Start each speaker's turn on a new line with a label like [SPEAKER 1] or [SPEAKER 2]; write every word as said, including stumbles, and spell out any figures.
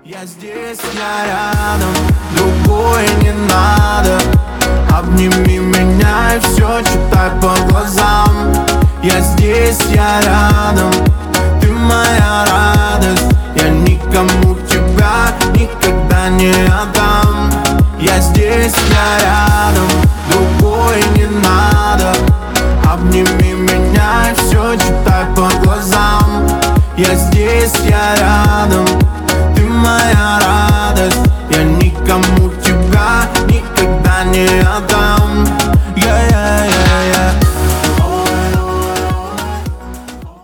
[SPEAKER 1] Я здесь, я рядом, другое не надо. Обними меня и все читай по глазам. Я здесь, я рядом, ты моя радость. Я никому тебя никогда не отдам. Я здесь, я рядом, другое не надо. Обними меня и все читай по глазам. Я здесь, я рядом, ты моя радость.